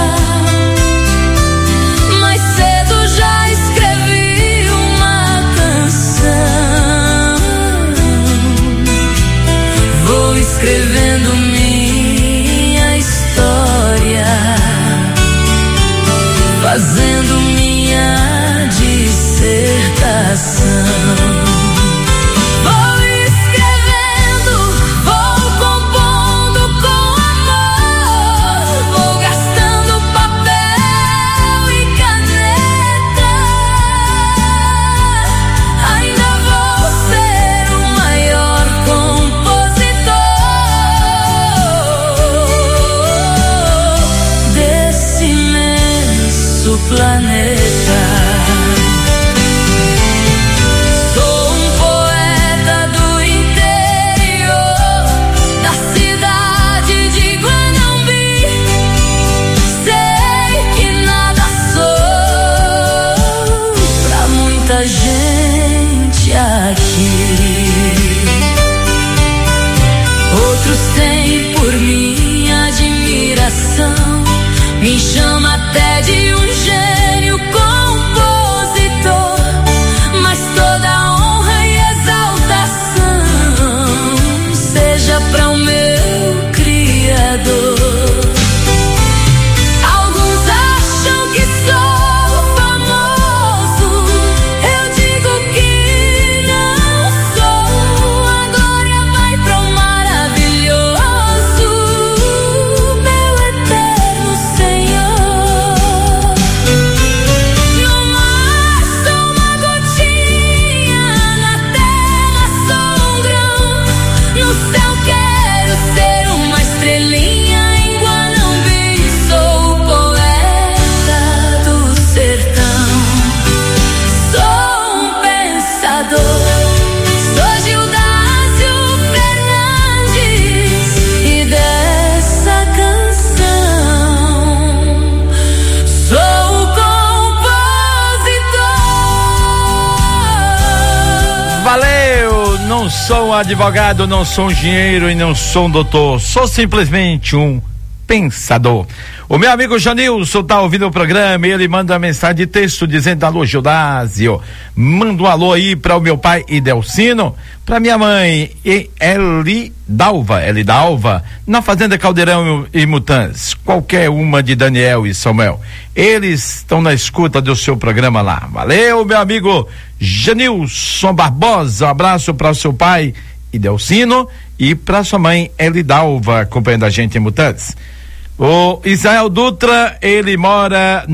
Mais cedo já escrevi uma canção. Vou escrevendo minha história, fazendo minha dissertação. Me chama até de um gênio compositor, mas toda honra e exaltação seja para o meu Criador. Alguns acham que sou famoso, eu digo que não sou. A glória vai para o maravilhoso, meu eterno Senhor. No mar sou uma gotinha, na terra sou um grão, no céu quero ser uma estrelinha, em Guanambi sou o poeta do sertão. Sou um pensador, sou Gildásio Fernandes, e dessa canção sou o compositor. Valeu! Não sou um advogado, não sou um engenheiro e não sou um doutor. Sou simplesmente um pensador. O meu amigo Janilson tá ouvindo o programa e ele manda uma mensagem de texto dizendo: alô, Gildásio, manda um alô aí para o meu pai Idelcino, para minha mãe Elidalva, na Fazenda Caldeirão e Mutantes, qualquer uma de Daniel e Samuel. Eles estão na escuta do seu programa lá. Valeu, meu amigo Janilson Barbosa. Um abraço para o seu pai Idelcino e para sua mãe Elidalva, acompanhando a gente em Mutantes. O Israel Dutra, ele mora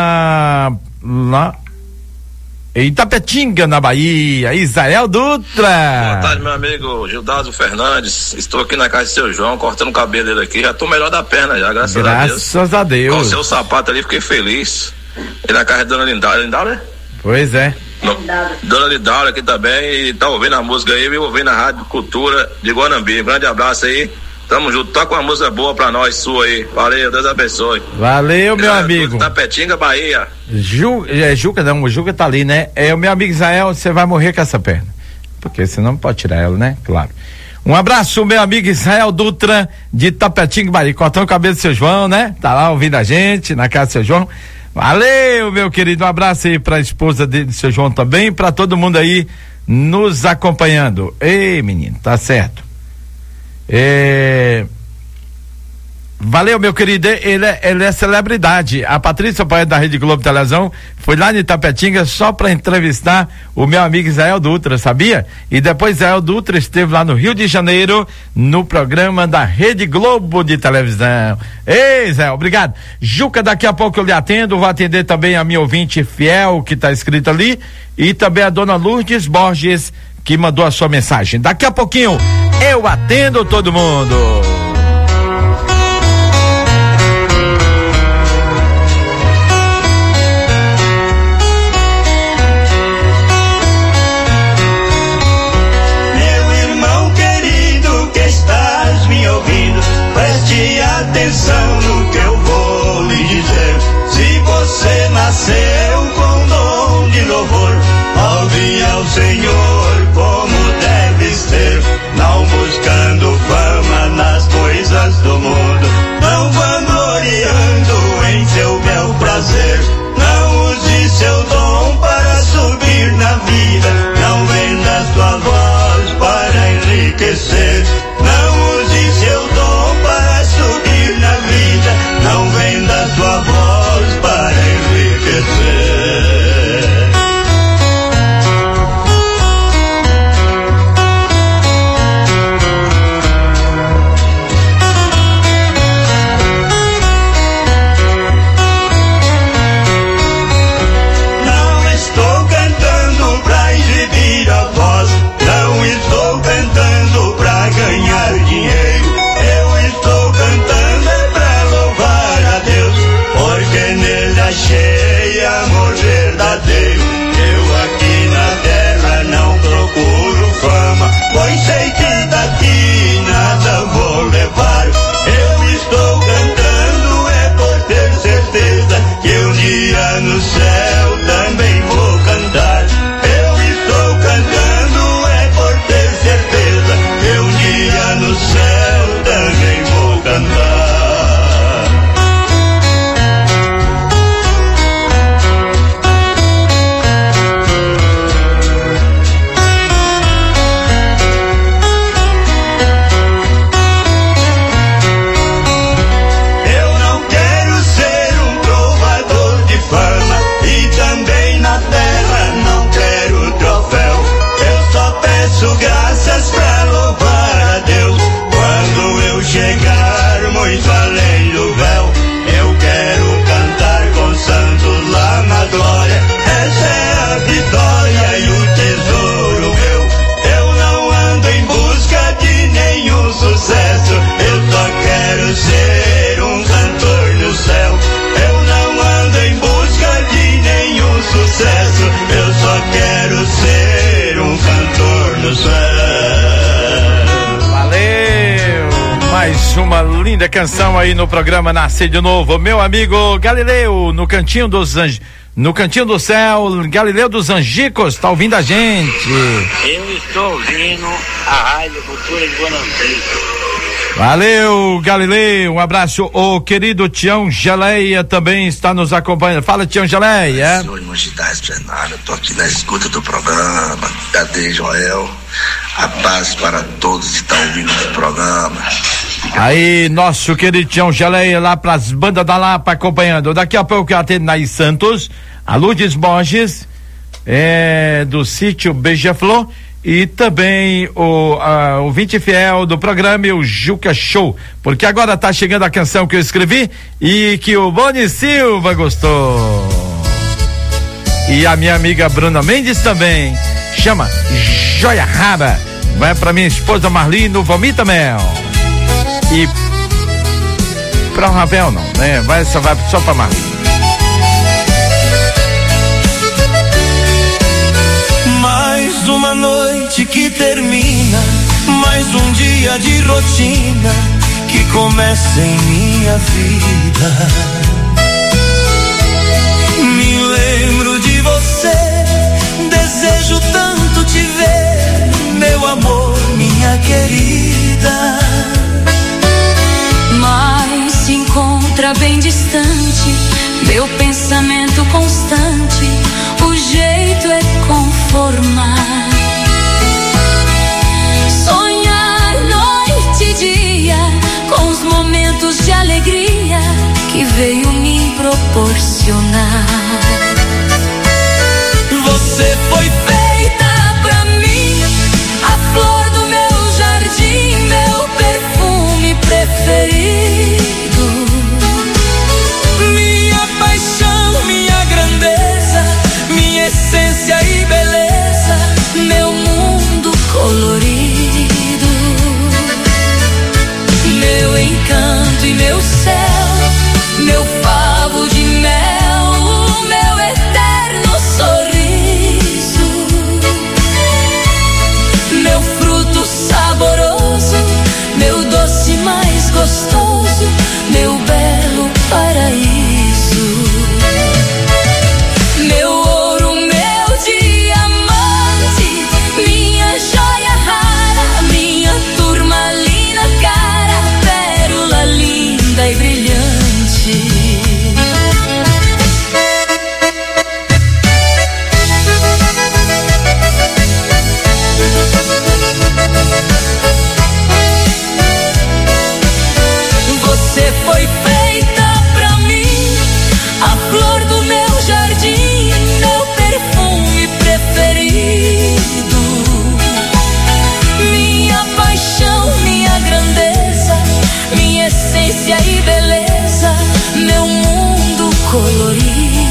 lá em Itapetinga, na Bahia. Israel Dutra. Boa tarde, meu amigo Gildásio Fernandes. Estou aqui na casa de seu João, cortando o cabelo dele aqui. Já estou melhor da perna, já, graças a Deus. Com o seu sapato ali, fiquei feliz. E na casa da Dona Lindaura, né? Pois é. Dona Lindaura aqui também, e tá ouvindo a música aí, ouvindo a Rádio Cultura de Guanambi. Um grande abraço aí. Tamo junto, toca uma música boa pra nós, sua aí. Valeu, Deus abençoe. Valeu, meu amigo. Tapetinga, Bahia. Juca não, o Juca tá ali, né? É o meu amigo Israel, você vai morrer com essa perna. Porque senão não pode tirar ela, né? Claro. Um abraço, meu amigo Israel Dutra, de Tapetinga, Bahia. Cortando o cabelo do seu João, né? Tá lá ouvindo a gente, na casa do seu João. Valeu, meu querido. Um abraço aí pra esposa dele, seu João também, pra todo mundo aí nos acompanhando. Ei, menino, tá certo. Valeu, meu querido, ele é celebridade. A Patrícia, poeta da Rede Globo Televisão, foi lá em Itapetinga só para entrevistar o meu amigo Israel Dutra, sabia? E depois Israel Dutra esteve lá no Rio de Janeiro, no programa da Rede Globo de Televisão. Ei, Israel, obrigado. Juca, daqui a pouco eu lhe atendo, vou atender também a minha ouvinte fiel, que está escrita ali, e também a dona Lourdes Borges, que mandou a sua mensagem. Daqui a pouquinho eu atendo todo mundo. Atenção no que eu vou lhe dizer. Se você nasceu com dom de louvor, ouve ao Senhor como deve ser, não buscando fama nas coisas do mundo, não vangloriando em seu bel prazer. Não use seu dom para subir na vida, não venda sua voz para enriquecer. Não use seu dom para subir na vida, não venda sua voz para enriquecer. Não estou cantando pra exibir a voz, não estou cantando pra ganhar dinheiro. Eu estou cantando pra louvar a Deus, porque nele achei amor verdadeiro. Eu aqui na terra não procuro fama, pois sei que daqui nada vou levar. Eu estou cantando por ter certeza que um dia no céu também vou cantar. Eu estou cantando por ter certeza que um dia no céu também vou cantar. Eu não quero ser um trovador de fama e também na terra não quero troféu. Eu só peço graças pra louvar a Deus. Quando eu chegar muito além do véu, eu quero cantar com santos lá na glória. Essa é a vitória e o tesouro meu. Eu não ando em busca de nenhum sucesso, eu só quero ser um cantor no céu. Eu não ando em busca de nenhum sucesso, eu só quero ser um cantor no céu. Valeu! Mais uma linda canção aí no programa Nascer de Novo. Meu amigo Galileu, no Cantinho dos no Cantinho do Céu, Galileu dos Angicos, tá ouvindo a gente? Eu estou ouvindo a Rádio Cultura de Guanambi. Valeu, Galileu, um abraço. O querido Tião Geleia também está nos acompanhando. Fala, Tião Geleia. Senhor Mocidade Fernando, eu tô aqui na escuta do programa. Cadê Joel? A paz para todos que estão ouvindo o programa. Aí, nosso querido Tião Geleia lá pras bandas da Lapa acompanhando. Daqui a pouco eu atendo na Santos, a Lourdes Borges, do sítio Beija-Flor, e também o ouvinte fiel do programa e o Juca Show, porque agora tá chegando a canção que eu escrevi e que o Boni Silva gostou. E a minha amiga Bruna Mendes também, chama Joia Rara, vai pra minha esposa Marli no Vomita Mel. E pra o Ravel não, né? Essa vai só pra Marli. Mais uma noite que termina, mais um dia de rotina que começa em minha vida. Me lembro de você, desejo tanto te ver, meu amor, minha querida. Mas se encontra bem distante, meu pensamento constante, o jeito é conformar. Sonhar noite de e meu céu, meu favo de mel, o meu eterno sorriso, meu fruto saboroso, meu doce mais gostoso, meu belo paraíso. Meu ouro, meu diamante, minha joia rara, minha turmalina cara, pérola linda e brilhante. Você foi feita pra mim, a flor do meu jardim, meu perfume preferido, minha paixão, minha grandeza, minha essência e beleza, meu mundo colorido,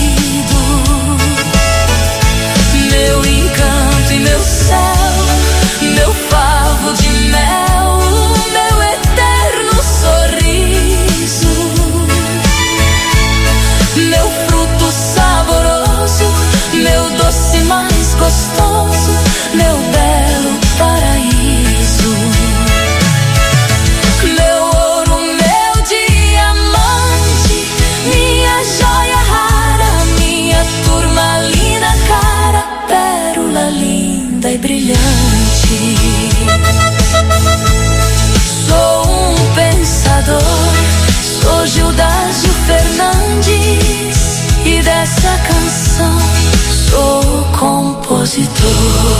meu encanto e meu céu, meu favo de mel, meu eterno sorriso, meu fruto saboroso, meu doce mais gostoso, meu belo paraíso. Meu ouro, meu diamante, minha joia rara, minha turmalina cara, pérola linda e brilhante. Sou um pensador, sou Gildásio Fernandes, e dessa canção sou compositor.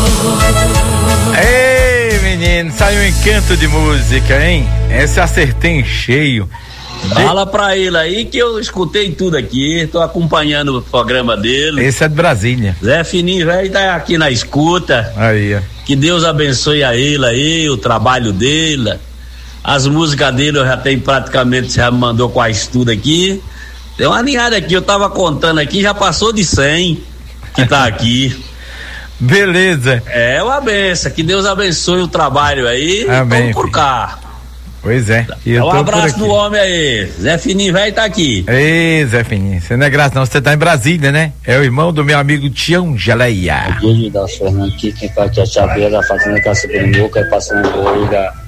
Ei, menino, saiu um encanto de música, hein? Esse acertei em cheio. Fala pra ele aí que eu escutei tudo aqui, tô acompanhando o programa dele. Esse é de Brasília. Zé Fininho, velho, tá aqui na escuta. Aí, ó. Que Deus abençoe a ele aí, o trabalho dele. As músicas dele eu já tenho praticamente, já me mandou quase tudo aqui. Tem uma ninhada aqui, eu tava contando aqui, já passou de 100 que tá aqui. Beleza. É uma benção, que Deus abençoe o trabalho aí. Amém. Vamos por cá. Pois é. Um abraço do homem aí. Zé Fininho, velho, tá aqui. Ei, Zé Fininho, você não é graça não, você tá em Brasília, né? É o irmão do meu amigo Tião Geleia. Aqui, Gildásio Fernandes, aqui, quem tá aqui é a Chaveira da Fazenda Caçaperinhoca, passando o boi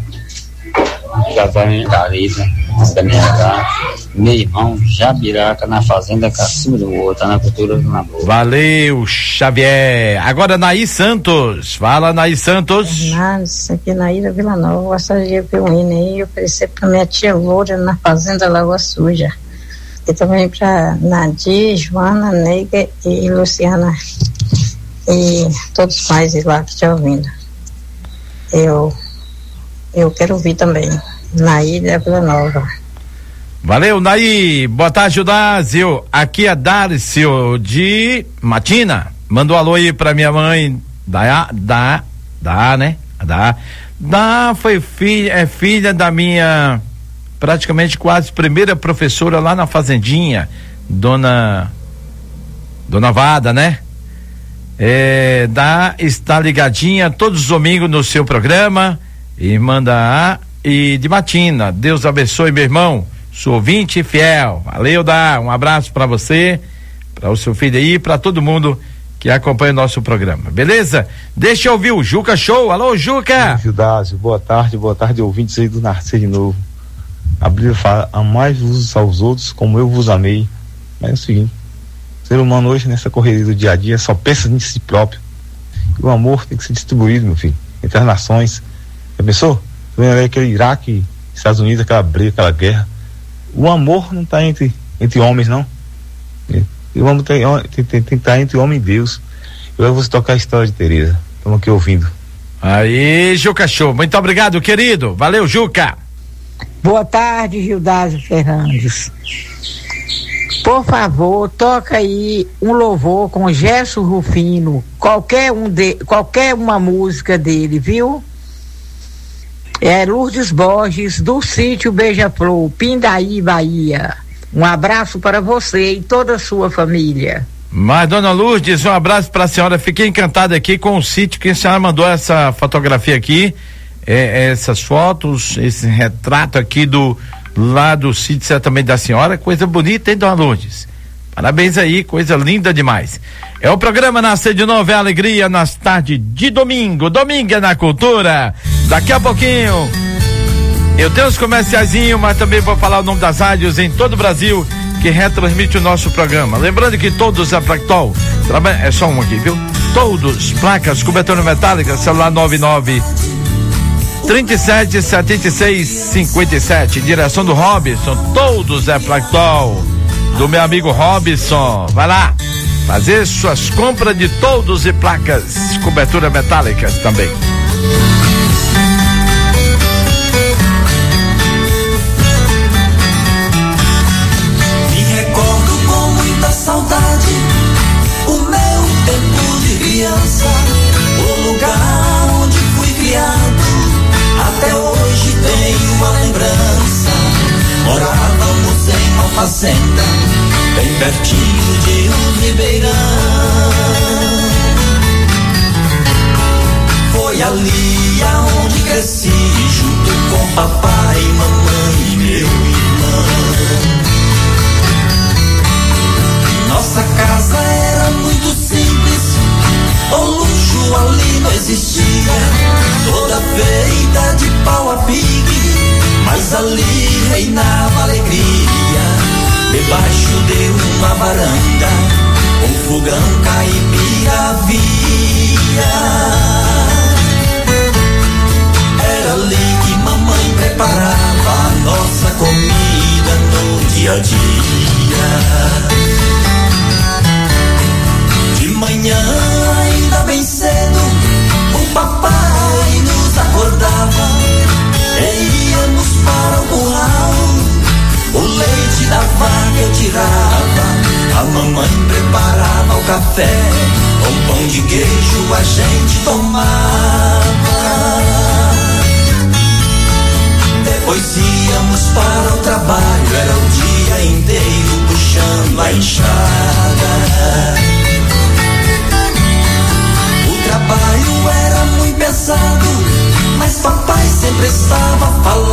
da Rita, da minha casa. Meu irmão Jabiraca na Fazenda Cacima do Ouro, tá na cultura do namoro. Valeu, Xavier. Agora Naí Santos. Fala, Naí Santos. Fernandes, aqui na Ilha Vila Nova, gostaria de ver um hino aí, oferecer pra minha tia Loura na Fazenda Lagoa Suja. E também pra Nadir, Joana, Neiga e Luciana. E todos mais lá que estão ouvindo. Eu quero ouvir também, na Ilha Vila Nova. Valeu, Naí. Boa tarde, Judásio. Aqui é Darcio de Matina. Mandou um alô aí pra minha mãe, Da foi filha da minha praticamente quase primeira professora lá na Fazendinha, Dona Vada, né? Está ligadinha todos os domingos no seu programa, irmã da e de Matina. Deus abençoe, meu irmão, sou ouvinte e fiel. Valeu, um abraço pra você, pra o seu filho aí, pra todo mundo que acompanha o nosso programa, beleza? Deixa eu ouvir o Juca Show. Alô, Juca! Judásio, boa tarde, ouvintes aí do Nascer de Novo. A Bíblia fala: amai-vos aos outros como eu vos amei. Mas é o seguinte, o ser humano hoje, nessa correria do dia a dia, só pensa em si próprio. E o amor tem que ser distribuído, meu filho, entre as nações. Já pensou? Aquele Iraque, Estados Unidos, aquela briga, aquela guerra. O amor não está entre homens, não. E o amor tem que estar entre homem e Deus. Eu vou tocar a história de Tereza. Estamos aqui ouvindo. Aí, Juca Show. Muito obrigado, querido. Valeu, Juca. Boa tarde, Gildásio Fernandes. Por favor, toca aí um louvor com Gerson Rufino. Qualquer uma música dele, viu? É Lourdes Borges, do sítio Beija-Flor, Pindaí, Bahia. Um abraço para você e toda a sua família. Mas, dona Lourdes, um abraço para a senhora. Fiquei encantado aqui com o sítio que a senhora mandou essa fotografia aqui, essas fotos, esse retrato aqui do lá do sítio certamente da senhora, coisa bonita, hein, Dona Lourdes? Parabéns aí, coisa linda demais. É o programa Nascer de Novo, é alegria nas tardes de domingo. Domingo é na cultura. Daqui a pouquinho eu tenho os comerciaizinhos, mas também vou falar o nome das rádios em todo o Brasil que retransmite o nosso programa. Lembrando que todos a Plactol, é só um aqui, viu? Todos, placas, cobertura metálica, celular 99 37 76 57, direção do Robson, todos é Plactol, do meu amigo Robson. Vai lá, fazer suas compras de todos e placas, cobertura metálicas também. Saudade, o meu tempo de criança, o lugar onde fui criado, até hoje tenho uma lembrança. Morávamos em uma fazenda, bem pertinho de um ribeirão. Foi ali aonde cresci, junto com papai, mamãe e meu irmão. Nossa casa era muito simples, o luxo ali não existia, toda feita de pau a pique, mas ali reinava alegria, debaixo de uma varanda, um fogão caipira havia. Era ali que mamãe preparava a nossa comida no dia a dia. De manhã, ainda bem cedo, o papai nos acordava e íamos para o curral. O leite da vaca eu tirava, a mamãe preparava o café, com pão de queijo a gente tomava. Depois íamos para o trabalho, era o dia inteiro puxando a enxada. O trabalho era muito pesado, mas papai sempre estava falando.